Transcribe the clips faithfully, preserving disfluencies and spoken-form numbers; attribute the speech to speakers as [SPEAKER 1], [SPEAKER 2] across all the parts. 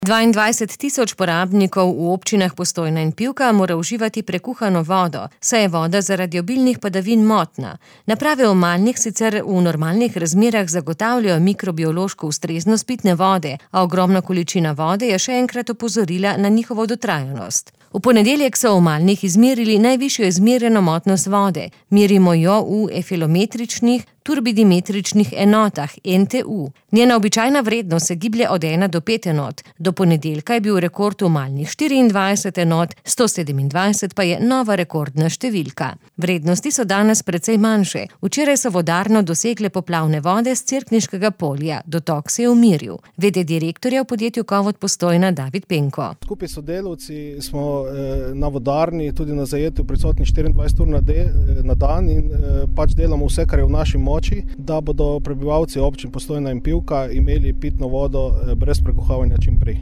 [SPEAKER 1] dvaindvajset tisoč porabnikov v občinah Postojna in Pivka mora uživati prekuhano vodo, saj je voda zaradi obilnih padavin motna. Naprave v Malnih sicer v normalnih razmerah zagotavljajo mikrobiološko ustreznost pitne vode, a ogromna količina vode je še enkrat opozorila na njihovo dotrajanost. V ponedeljek so v Malnih izmerili najvišjo izmerjeno motnost vode. Merimo jo v efilometričnih turbidimetričnih enotah, en te u. Njena običajna vrednost se giblje od ena do pet enot. Do ponedeljka je bil rekord v Malnih štiriindvajset enot, sto sedemindvajset pa je nova rekordna številka. Vrednosti so danes precej manjše. Včeraj so vodarno dosegle poplavne vode s Cerkniškega polja. Dotok se je umiril. Vede direktorja v podjetju Kovod Postojna David Penko.
[SPEAKER 2] Skupaj s sodelavci smo eh, na vodarni, tudi na zajetju prisotni štiriindvajset ur na, de, na dan in eh, pač delamo vse, kar je v naši moči, da bodo prebivalci občin Postojna in Pivka imeli pitno vodo eh, brez prekuhavanja čim prej.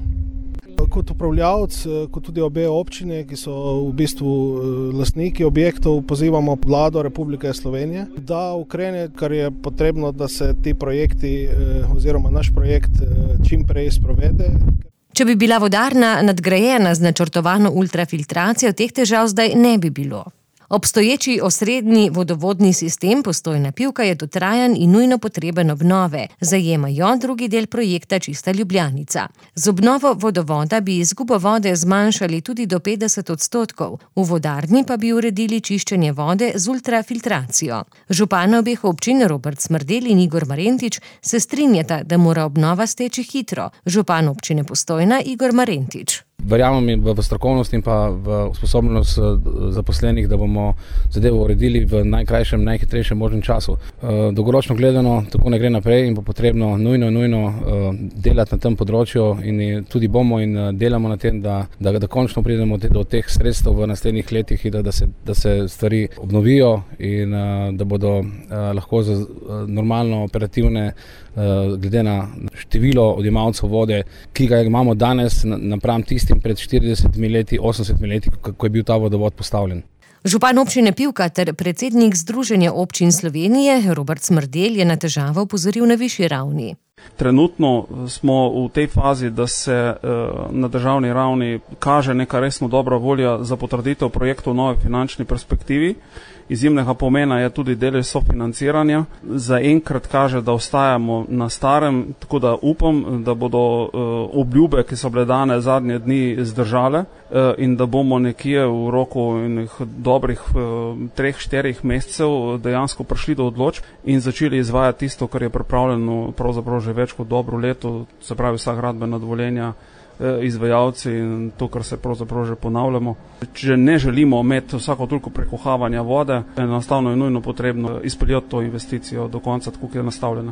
[SPEAKER 2] Kot upravljavec, kot tudi obe občine, ki so v bistvu lastniki objektov, pozivamo vlado Republike Slovenije, da ukrene, kar je potrebno, da se ti projekti oziroma naš projekt čim prej sprovede.
[SPEAKER 1] Če bi bila vodarna nadgrajena z načrtovano ultrafiltracijo, teh težav zdaj ne bi bilo. Obstoječi osrednji vodovodni sistem Postojna Pivka je dotrajan in nujno potreben obnove. Zajemajo drugi del projekta Čista Ljubljanica. Z obnovo vodovoda bi izgubo vode zmanjšali tudi do petdeset odstotkov. V vodarni pa bi uredili čiščenje vode z ultrafiltracijo. Župana obeh občin Robert Smrdelj in Igor Marentič se strinjata, da mora obnova steči hitro. Župan občine Postojna Igor Marentič.
[SPEAKER 3] Verjamem v strokovnost in pa v sposobnost zaposlenih, da bomo zadevo uredili v najkrajšem, najhitrejšem možnem času. Dolgoročno gledano tako ne gre naprej in bo potrebno nujno, nujno delati na tem področju in tudi bomo in delamo na tem, da, da, da končno pridemo do teh sredstev v naslednjih letih in da, da, se, da se stvari obnovijo in da bodo lahko za normalno operativne glede na število odjemalcev vode, ki ga imamo danes napram tistim pred štiridesetimi leti, osemdesetimi leti, ko je bil ta vodovod postavljen.
[SPEAKER 1] Župan občine Pivka ter predsednik Združenja občin Slovenije Robert Smrdelj je na težavo opozoril na višji ravni.
[SPEAKER 4] Trenutno smo v tej fazi, da se na državni ravni kaže neka resno dobra volja za potrditev projektov v novi finančni perspektivi. Izjemnega pomena je tudi delež sofinanciranja. Zaenkrat kaže, da ostajamo na starem, tako da upam, da bodo obljube, ki so bile dane zadnje dni, zdržale in da bomo nekje v roku dobrih treh, štirih mesecev dejansko prišli do odločb in začeli izvajati tisto, kar je pripravljeno pravzaprav že več kot dobro leto, se pravi vsa gradbena dovoljenja, izvajalci in to, kar se pravzaprav že ponavljamo. Če ne želimo imeti vsako toliko prekuhavanja vode, enostavno je nujno potrebno izpeljati to investicijo do konca, tako kot je nastavljena.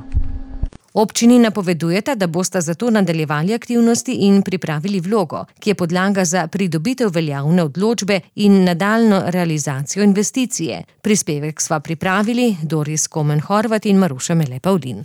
[SPEAKER 1] Občini napovedujeta, da bosta zato nadaljevali aktivnosti in pripravili vlogo, ki je podlaga za pridobitev veljavne odločbe in nadaljnjo realizacijo investicije. Prispevek sva pripravili Doris Komen Horvat in Maruša Mele Pavlin.